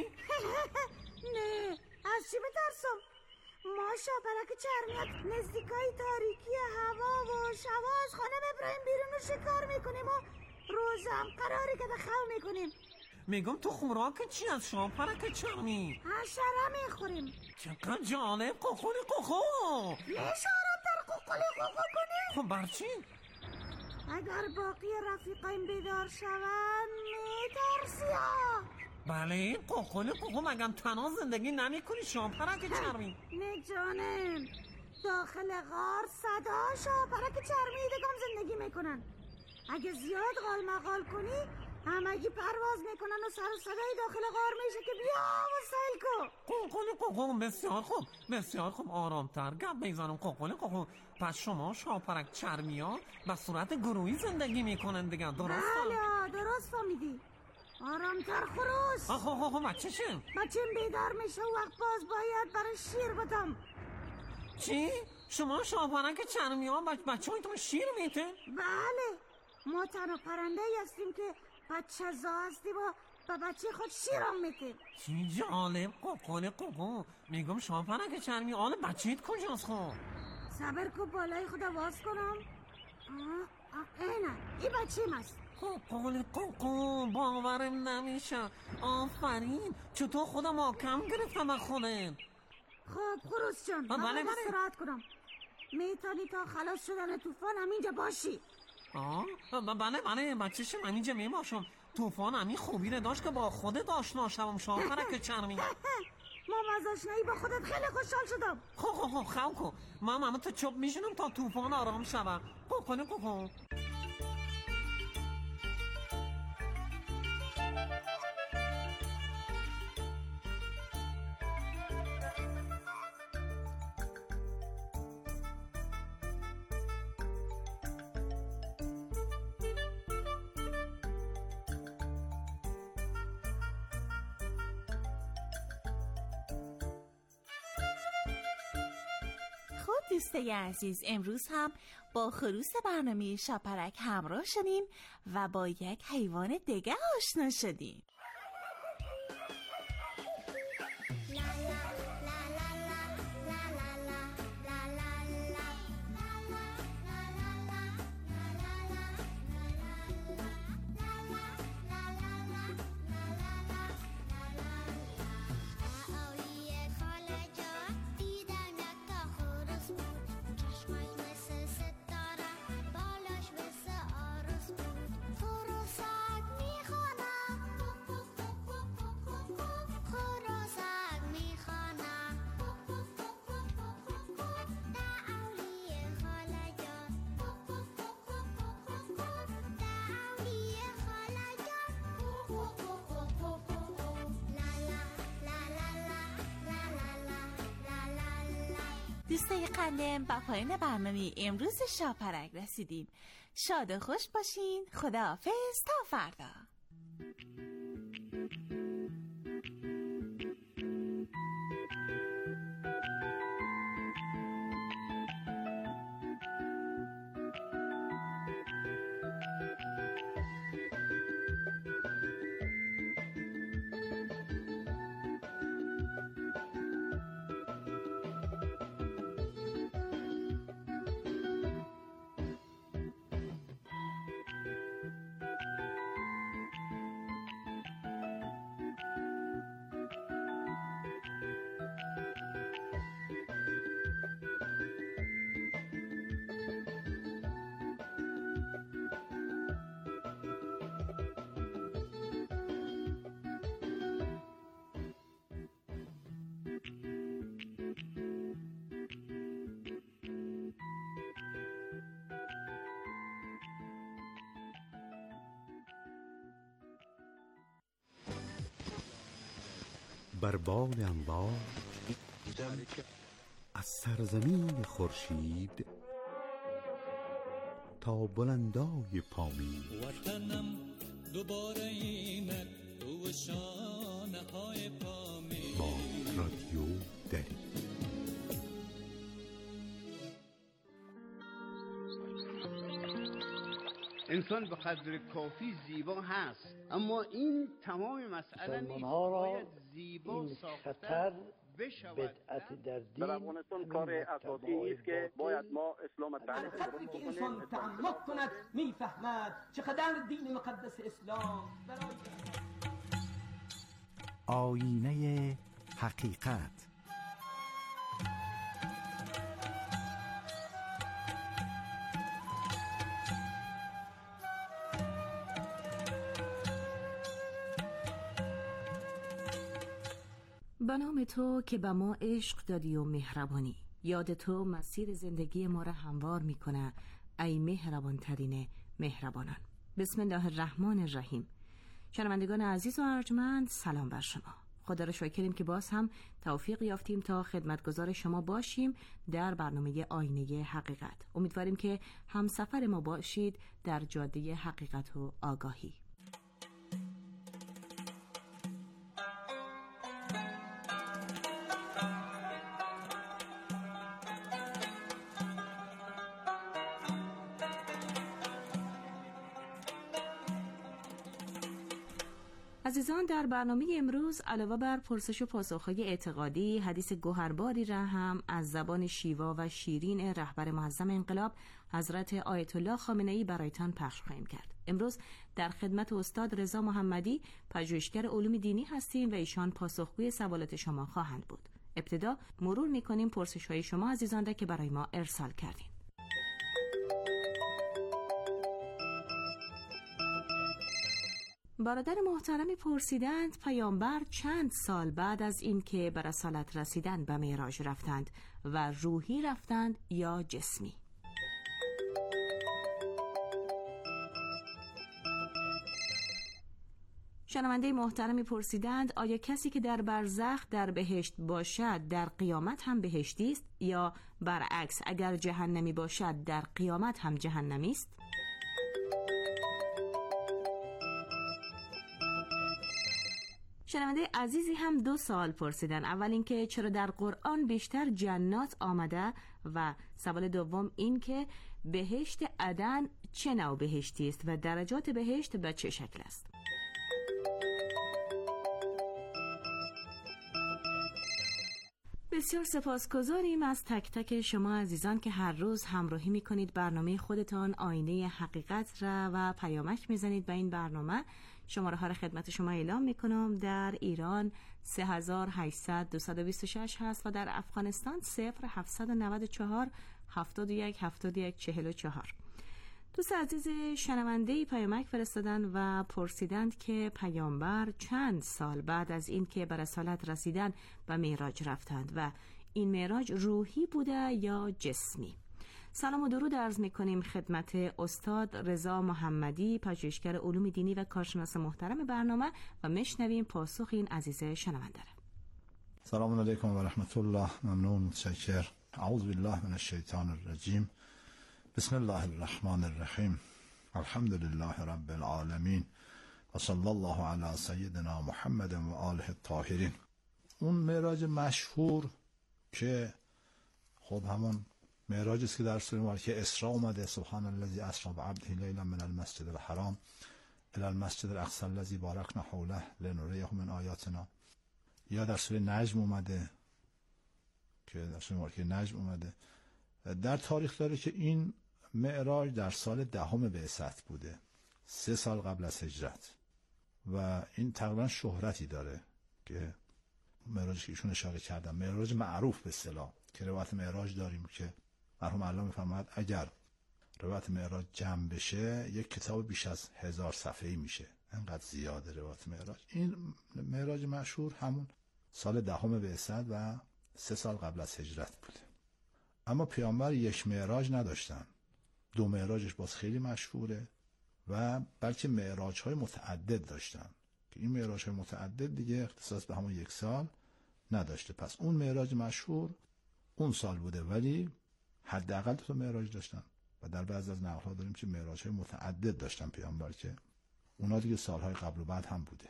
نه، از چی بترسم؟ ما شاپرک چرمیت نزدیکای تاریکی هوا و شوا از خانه ببرایم بیرون و شکار میکنیم و روزم قراری که دخل میکنیم. میگم تو خوراک چی از شاپرک چرمی؟ حشره میخوریم. چقدر جالب. قوقل قوقل، میشارم در قوقل قوقل کنیم. خب برچی؟ اگر باقی رفیقایم بیدار شوند میترسی ها. بله قوقل قوقل، مگم تنها زندگی نمی کنی شاپرک چرمی؟ نه جانم، داخل غار صدا شاپرک چرمی دگم زندگی میکنن. اگه زیاد غال مغال کنی همگی پرواز میکنن و سر و صدای داخل غار میشه که بیا و سیل کن. قوقل قوقل، بسیار خوب بسیار خوب، آرامتر گپ میزنم. قوقل قوقل، پس شما شاپرک چرمی ها به صورت گروهی زندگی میکنن دیگه، درست؟ بله درست فهمیدی. آرامتر خروس. آخ آخ آخ، بچه چه؟ بچه‌م بیدار میشه و وقت باز باید برای شیر بدم. چی؟ شما شاپرک چرمی ها بچ بچه هایتون شیر میتن؟ بله، ما تنها پرنده هستیم که بچه زا هستیم و به بچه خود شیرم میتن. چی جالب. قوقل قوقل، میگم شاپرک چرمی آن بچه‌ت کجاست خب؟ صبر کو بالای خود آواز کنم. آه آه اینه، این بچه‌م است. قوقل قوقل، باورم نمیشه. آفرین، چطور خودم آکم گرفتم از خودت. خب خروس جان، بله بله استراحت کنم. میتونی تا خلاص شدن طوفان همینجا باشی. آه بله بله بچه‌شم همینجا میباشم. طوفان همین خوبی رو داشت که با خودت آشنا شوم شاپرک چرمی. ما از آشنایی با خودت خیلی خوشحال شدم. خب خب خب خب خب من همه تا چوب میشونم تا طوفان آرام شوم. قوقل قوقل. دوستای عزیز، امروز هم با خروس برنامه شاپرک همراه شدیم و با یک حیوان دیگه آشنا شدیم. دوستای قلم، با پایان برنامه امروز شاپرک رسیدیم. شاد و خوش باشین. خداحافظ تا فردا. بر بال انبار از سرزمین خورشید تا بلندای پامین، وطنم دوباره اینک تو شانه های پامین. با رادیو دری. انسان به قدر کافی زیبا هست، اما این تمام مسئله نیست. باید زیبا ساختن بشود. بدعت در دین در افغانستان کار اساسی است که باید ما اسلام تعریف درست بکنیم. انسان تعمق کند میفهمد چقدر دین مقدس اسلام برای آینه حقیقت. به نام تو که به ما عشق دادی و مهربانی، یاد تو مسیر زندگی ما را هموار میکنه ای مهربان ترین مهربانان. بسم الله الرحمن الرحیم. شنوندگان عزیز و ارجمند، سلام بر شما. خدا را شکریم که باز هم توفیق یافتیم تا خدمتگزار شما باشیم در برنامه آینه حقیقت. امیدواریم که همسفر ما باشید در جاده حقیقت و آگاهی. عزیزان، در برنامه امروز علاوه بر پرسش و پاسخ‌های اعتقادی، حدیث گوهرباری را هم از زبان شیوا و شیرین رهبر معظم انقلاب حضرت آیت الله خامنه‌ای برایتان پخش خواهیم کرد. امروز در خدمت استاد رضا محمدی، پژوهشگر علوم دینی هستیم و ایشان پاسخگوی سوالات شما خواهند بود. ابتدا مرور می‌کنیم پرسش‌های شما عزیزان را که برای ما ارسال کردین. برادر محترمی پرسیدند پیامبر چند سال بعد از اینکه به رسالت رسیدند به معراج رفتند و روحی رفتند یا جسمی؟ شنونده محترمی پرسیدند آیا کسی که در برزخ در بهشت باشد در قیامت هم بهشتی است یا برعکس اگر جهنمی باشد در قیامت هم جهنمی است؟ شنونده عزیزی هم دو سوال پرسیدن. اول اینکه چرا در قرآن بیشتر جنات آمده و سوال دوم این که بهشت عدن چه نوع بهشتی است و درجات بهشت به چه شکل است؟ بسیار سپاسگزاریم از تک تک شما عزیزان که هر روز همراهی میکنید برنامه خودتان آینه حقیقت را و پیامک میزنید به این برنامه. شماره ها را خدمت شما اعلام میکنم. در ایران سه هزار و هشتصد دویست و بیست و شش هست و در افغانستان صفر هفتصد و نود و چهار هفتاد و یک هفتاد و یک چهل و چهار. دوست عزیز شنونده‌ای پیامک فرستادن و پرسیدند که پیامبر چند سال بعد از این که به رسالت رسیدن به معراج رفتند و این معراج روحی بوده یا جسمی؟ سلام و درود عرض می‌کنیم خدمت استاد رضا محمدی، پژوهشگر علوم دینی و کارشناس محترم برنامه و میشنویم پاسخ این عزیز شنونده را. سلام علیکم و رحمت الله. ممنون، متشکر. اعوذ بالله من الشیطان الرجیم. بسم الله الرحمن الرحیم. الحمد لله رب العالمین و صلی الله علی سیدنا محمد و آله الطاهرین. اون معراج مشهور که خب همون معراج است که در سوره مبارکه اسراء اومده، سبحان الذی اسری بعبده لیلا من المسجد الحرام الی المسجد الاقصی الذی بارکنا حوله لنریه من آیاتنا، یا در سوره نجم اومده که در سوره مبارکه نجم اومده. در تاریخ داره که این معراج در سال دهم بعثت بوده، سه سال قبل از هجرت، و این تقریبا شهرتی داره که معراجی که ایشون اشاره کردن، معراج معروف به اصطلاح، که روایت معراج داریم که مرحوم الله میفرماید اگر روایت معراج جمع بشه یک کتاب بیش از هزار صفحه‌ای میشه، انقدر زیاده روایت معراج. این معراج مشهور همون سال دهم بعثت و سه سال قبل از هجرت بوده. اما پیامبر یک معراج نداشتن، دو معراجش باز خیلی مشهوره، و بلکه معراج های متعدد داشتن که این معراج های متعدد دیگه اختصاص به همون یک سال نداشته. پس اون معراج مشهور اون سال بوده، ولی حداقل دو تا معراج داشتن، و در بعضی از نقل ها داریم که معراج های متعدد داشتن پیامبر که اونا دیگه سالهای قبل و بعد هم بوده.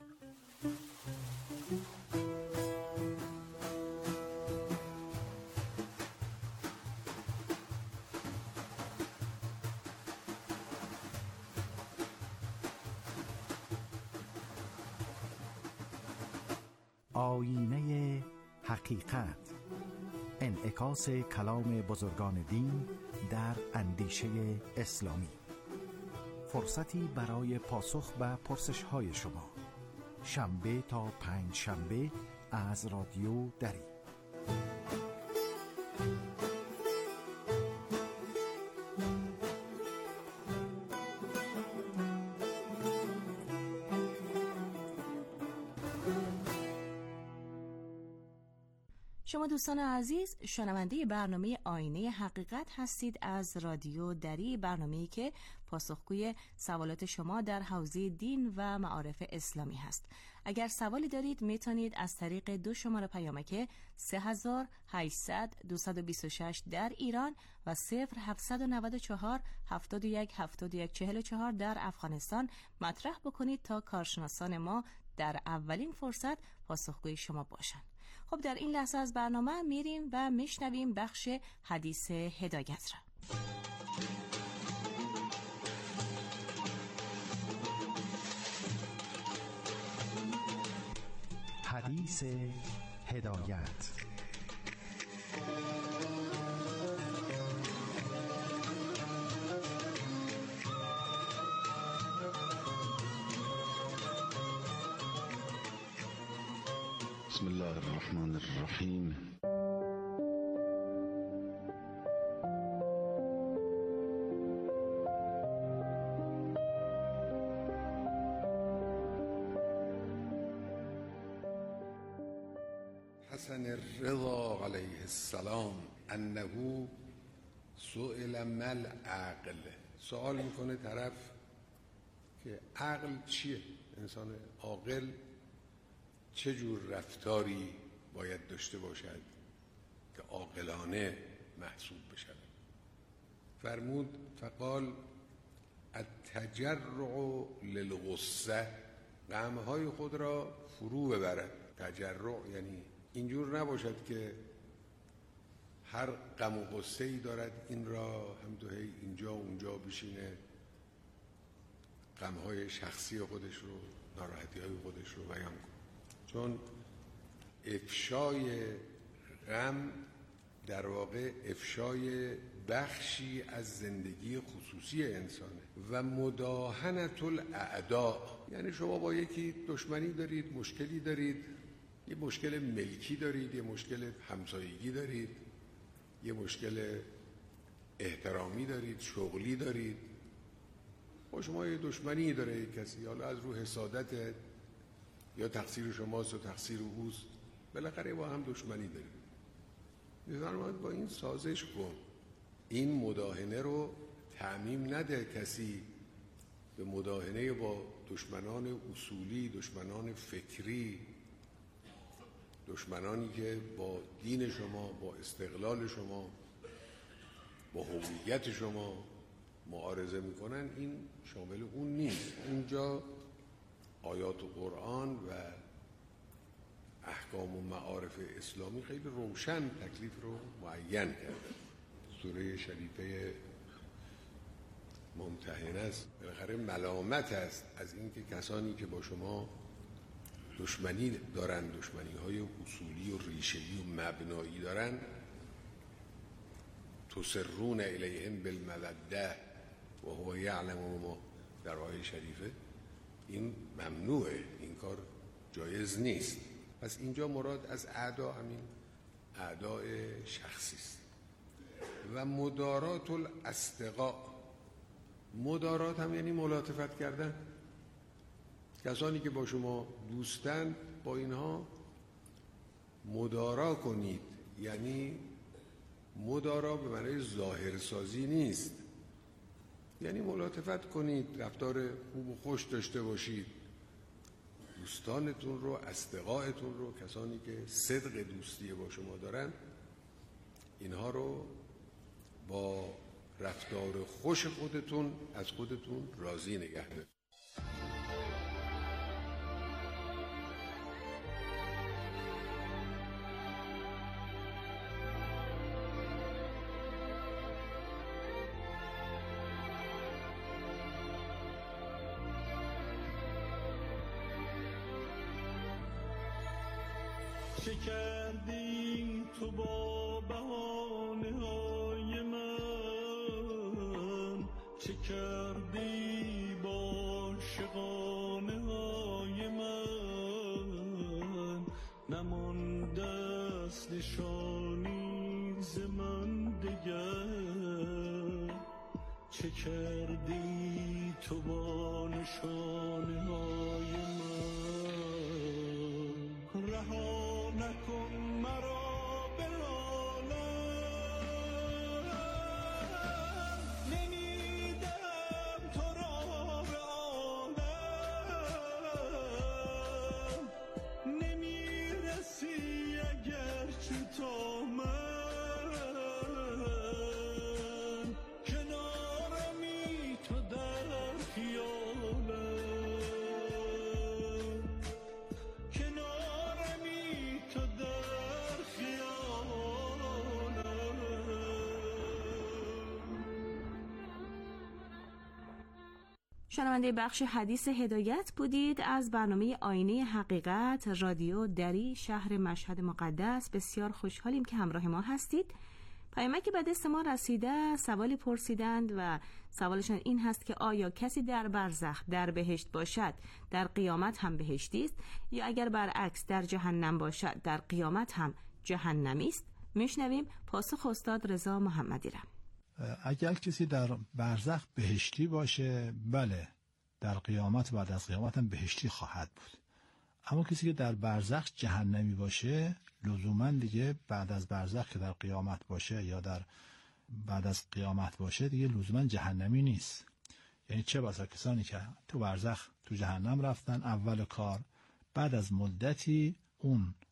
آیینه حقیقت، انعکاس کلام بزرگان دین در اندیشه اسلامی. فرصتی برای پاسخ به پرسش‌های شما، شنبه تا پنج شنبه از رادیو دری. شما دوستان عزیز شنونده برنامه آینه حقیقت هستید از رادیو دری، برنامه‌ای که پاسخگوی سوالات شما در حوزه دین و معارف اسلامی هست. اگر سوالی دارید میتونید از طریق دو شماره پیامک سه هزار و هشتصد دویست و بیست و شش در ایران و صفر هفتصد و نود و چهار هفتاد و یک هفتاد و یک چهل و چهار در افغانستان مطرح بکنید تا کارشناسان ما در اولین فرصت پاسخگوی شما باشند. خب در این لحظه از برنامه میریم و میشنویم بخش حدیث هدایت را. حدیث هدایت. بسم الله الرحمن الرحیم. حسن الرضا علیه السلام انه سئل مل عقل. سوال میکنه طرف که عقل چیه؟ انسان عاقل چه جور رفتاری باید داشته باشد که عاقلانه محسوب بشود؟ فرمود فقال التجرع للغصه، غمهای خود را فرو ببرد. تجرع یعنی اینجور نباشد که هر غم و غصه ای دارد این را هم تو هی اینجا و اونجا بشینه غمهای شخصی خودش رو، ناراحتی های خودش رو بیان کنه. چون افشای غم در واقع افشای بخشی از زندگی خصوصی انسانه. و مداهنة الاعداء یعنی شما با یکی دشمنی دارید، مشکلی دارید، یه مشکل ملکی دارید، یه مشکل همسایگی دارید، یه مشکل احترامی دارید، شغلی دارید، با شما یه دشمنی داره یک کسی، حالا از رو حسادت یا تقصیر شماست و تقصیر اوست، بالاخره با هم دشمنی دارید. می‌فرماید با این سازش کن، این مداهنه رو تعمیم نده کسی به مداهنه با دشمنان اصولی، دشمنان فکری، دشمنانی که با دین شما، با استقلال شما، با هویت شما معارضه میکنن، این شامل اون نیست. اونجا آیات قرآن و احکام و معارف اسلامی خیلی روشن تکلیف رو معین کرده. سوره شریفه ممتحنه است، بالاخره ملامت است از اینکه کسانی که با شما دشمنی دارن، دشمنی های اصولی و ریشه‌ای و مبنایی دارن، تسرون الیهم بالموده و هو یعلم ما، در آیه شریفه این ممنوعه، این کار جایز نیست. پس اینجا مراد از اعدا همین اعداء شخصی است. و مدارات الاصدقاء، مدارات هم یعنی ملاطفت کردن. کسانی که با شما دوستند با اینها مدارا کنید، یعنی مدارا به معنی ظاهرسازی نیست، یعنی ملاطفت کنید، رفتار خوب و خوش داشته باشید، دوستانتون رو، اصدقائتون رو، کسانی که صدق دوستی با شما دارن، اینها رو با رفتار خوش خودتون از خودتون راضی نگه دارید. چه کردی تو با بهانه های من، چه کردی با شقانه های من، نمانده است نشانی ز من دگر، چه کردی تو با نشانه های من. رها نکن مرا به عالم، نمیدم تو را به عالم، نمیرسی اگر چو تا من، کنارمی تو در خیالم، شنونده بخش حدیث هدایت بودید از برنامه آینه حقیقت رادیو دری شهر مشهد مقدس. بسیار خوشحالیم که همراه ما هستید. پیامکی به دست ما رسیده، سوالی پرسیدند و سوالشان این هست که آیا کسی در برزخ در بهشت باشد در قیامت هم بهشتی است، یا اگر برعکس در جهنم باشد در قیامت هم جهنمی است؟ میشنویم پاسخ استاد رضا محمدی را. اگر کسی در برزخ بهشتی باشه، بله، در قیامت بعد از قیامت هم بهشتی خواهد بود. اما کسی که در برزخ جهنمی باشه، لزوما دیگه بعد از برزخ که در قیامت باشه یا در بعد از قیامت باشه دیگه لزوما جهنمی نیست. یعنی چه بسا کسانی که تو برزخ تو جهنم رفتن اول کار، بعد از مدتی اون